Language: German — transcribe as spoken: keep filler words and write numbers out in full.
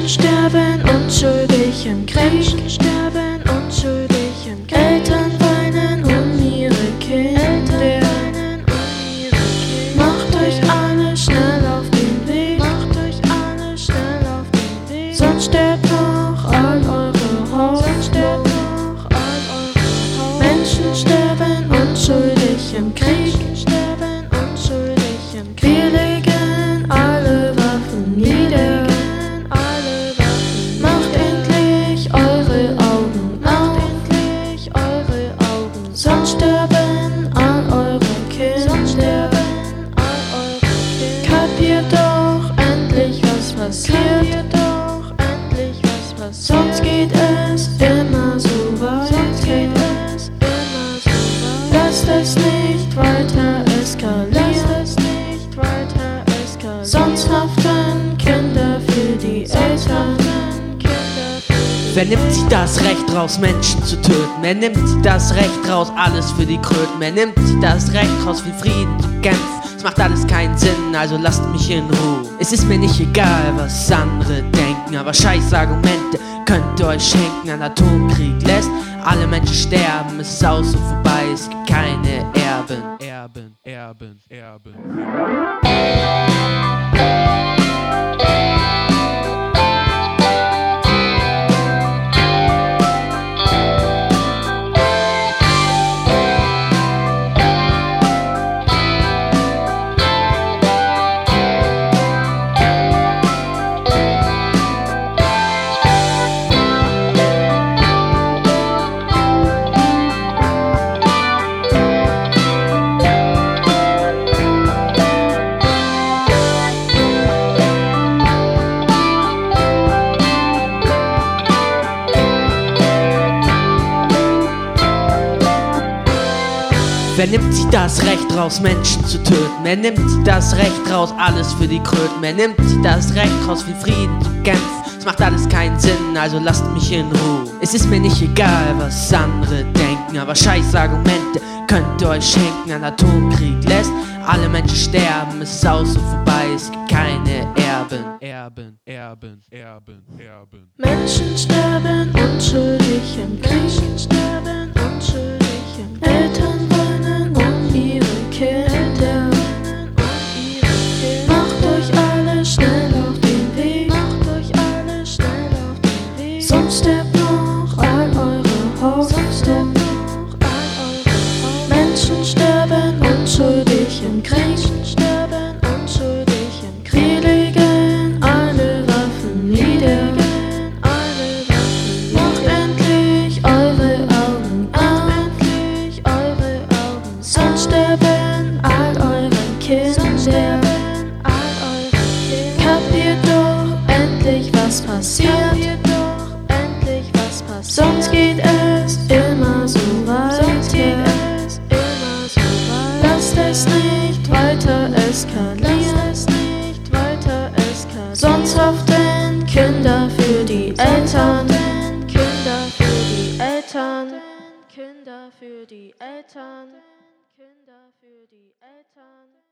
Menschen sterben unschuldig im Krieg. Menschen sterben unschuldig im Krieg. Eltern weinen um ihre Kinder. Eltern weinen um ihre Kinder. Macht euch alle schnell auf den Weg. Macht euch alle schnell auf den Weg. Sonst sterbt noch all eure Hoffnung. Sonst sterbt noch all eure Hoffnung. Menschen sterben unschuldig im Krieg. Menschen sterben unschuldig im Krieg. Wir legen alle Waffen nieder. Sonst sterben all eure Kinder. Sonst sterben all eure Kinder. Kapiert doch endlich, was passiert. Kapiert doch endlich, was passiert. Sonst geht es immer so weit. Sonst geht es immer so weit. Lasst es nicht weiter eskalieren. Lasst es nicht weiter eskalieren. Sonst haften Kinder für die Eltern. Wer nimmt sich das Recht raus, Menschen zu töten? Wer nimmt sich das Recht raus, alles für die Kröten? Wer nimmt sich das Recht raus, für Frieden zu kämpfen? Es macht alles keinen Sinn, also lasst mich in Ruhe. Es ist mir nicht egal, was andere denken, aber scheiß Argumente könnt ihr euch schenken. Ein Atomkrieg lässt alle Menschen sterben, es ist aus und vorbei, es gibt keine Erben. Erben, Erben, Erben. Wer nimmt sich das Recht raus, Menschen zu töten? Wer nimmt sich das Recht raus, alles für die Kröten? Wer nimmt sich das Recht raus, für Frieden zu kämpfen? Es macht alles keinen Sinn, also lasst mich in Ruhe. Es ist mir nicht egal, was andere denken, aber scheiß Argumente könnt ihr euch schenken. Ein Atomkrieg lässt alle Menschen sterben, es ist aus und vorbei, es gibt keine Erben. Erben, Erben, Erben, Erben. Menschen sterben unschuldig im Krieg. Menschen sterben unschuldig im Krieg. Eltern weinen um ihre Kinder. Macht euch alle schnell auf den Weg. Macht euch alle schnell auf den Weg. Sonst sterbt noch all eure Hoffnung. Sonst sterbt noch all eure Hoffnung. Menschen sterben unschuldig im Krieg. Menschen sterben unschuldig im Krieg. Wir legen alle Waffen nieder. Macht endlich eure Augen auf. Endlich eure Augen. Sonst sterben all eure Kinder. Sonst sterben all eure Kinder. Kapiert doch endlich, was passiert. Kapiert doch endlich, was passiert. Sonst geht es immer so weiter. Sonst geht es immer so weiter. Lasst es nicht weiter eskalieren. Lasst es nicht weiter eskalieren. Sonst haften Kinder für die Eltern. Kinder für die Eltern. Kinder für die Eltern. Kinder für die Eltern.